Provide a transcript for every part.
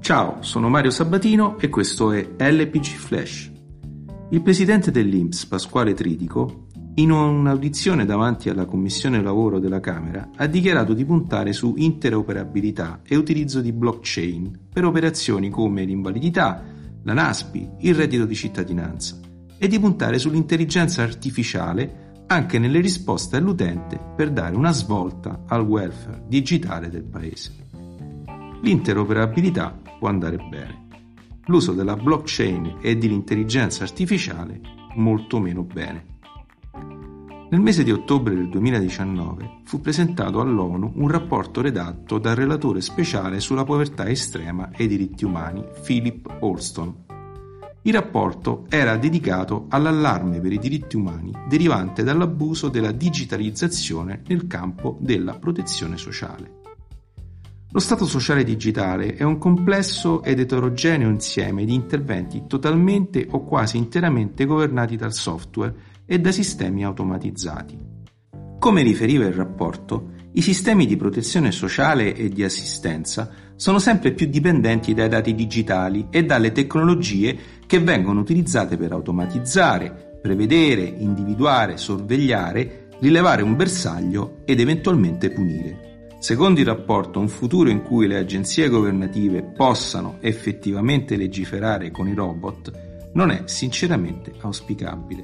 Ciao, sono Mario Sabatino e questo è LPG Flash. Il presidente dell'INPS, Pasquale Tridico, in un'audizione davanti alla Commissione Lavoro della Camera, ha dichiarato di puntare su interoperabilità e utilizzo di blockchain per operazioni come l'invalidità, la NASPI, il reddito di cittadinanza e di puntare sull'intelligenza artificiale anche nelle risposte all'utente per dare una svolta al welfare digitale del Paese. L'interoperabilità può andare bene, l'uso della blockchain e dell'intelligenza artificiale molto meno bene. Nel mese di ottobre del 2019 fu presentato all'ONU un rapporto redatto dal relatore speciale sulla povertà estrema e i diritti umani, Philip Alston. Il rapporto era dedicato all'allarme per i diritti umani derivante dall'abuso della digitalizzazione nel campo della protezione sociale. Lo Stato sociale digitale è un complesso ed eterogeneo insieme di interventi totalmente o quasi interamente governati dal software e da sistemi automatizzati. Come riferiva il rapporto, i sistemi di protezione sociale e di assistenza sono sempre più dipendenti dai dati digitali e dalle tecnologie che vengono utilizzate per automatizzare, prevedere, individuare, sorvegliare, rilevare un bersaglio ed eventualmente punire. Secondo il rapporto, un futuro in cui le agenzie governative possano effettivamente legiferare con i robot non è sinceramente auspicabile.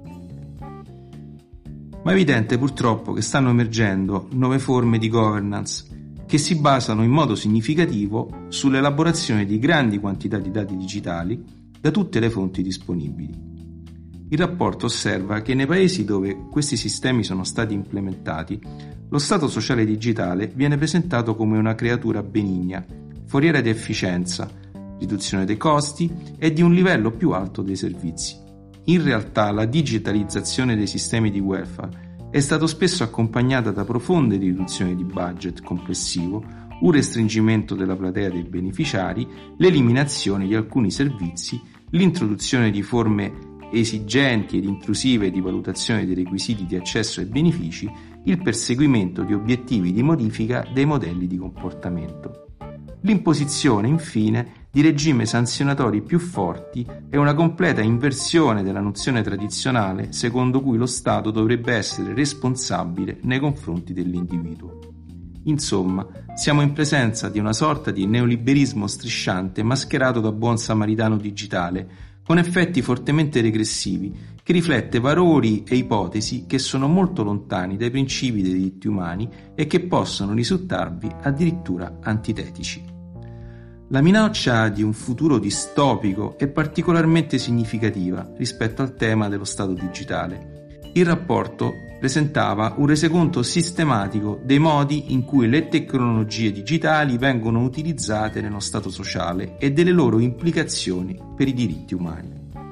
Ma è evidente purtroppo che stanno emergendo nuove forme di governance che si basano in modo significativo sull'elaborazione di grandi quantità di dati digitali da tutte le fonti disponibili. Il rapporto osserva che nei paesi dove questi sistemi sono stati implementati, lo Stato sociale digitale viene presentato come una creatura benigna, foriera di efficienza, riduzione dei costi e di un livello più alto dei servizi. In realtà la digitalizzazione dei sistemi di welfare è stata spesso accompagnata da profonde riduzioni di budget complessivo, un restringimento della platea dei beneficiari, l'eliminazione di alcuni servizi, l'introduzione di forme esigenti ed intrusive di valutazione dei requisiti di accesso ai benefici, il perseguimento di obiettivi di modifica dei modelli di comportamento. L'imposizione, infine, di regimi sanzionatori più forti e una completa inversione della nozione tradizionale secondo cui lo Stato dovrebbe essere responsabile nei confronti dell'individuo. Insomma, siamo in presenza di una sorta di neoliberismo strisciante mascherato da buon samaritano digitale, con effetti fortemente regressivi, che riflette valori e ipotesi che sono molto lontani dai principi dei diritti umani e che possono risultarvi addirittura antitetici. La minaccia di un futuro distopico è particolarmente significativa rispetto al tema dello Stato digitale. Il rapporto presentava un resoconto sistematico dei modi in cui le tecnologie digitali vengono utilizzate nello Stato sociale e delle loro implicazioni per i diritti umani.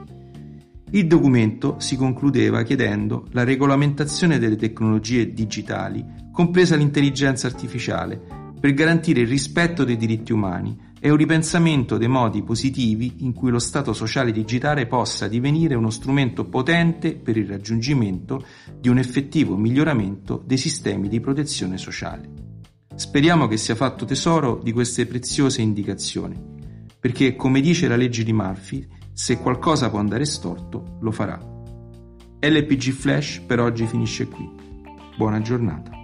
Il documento si concludeva chiedendo la regolamentazione delle tecnologie digitali, compresa l'intelligenza artificiale, per garantire il rispetto dei diritti umani e un ripensamento dei modi positivi in cui lo Stato sociale digitale possa divenire uno strumento potente per il raggiungimento di un effettivo miglioramento dei sistemi di protezione sociale. Speriamo che sia fatto tesoro di queste preziose indicazioni, perché, come dice la legge di Murphy, se qualcosa può andare storto, lo farà. LPG Flash per oggi finisce qui. Buona giornata.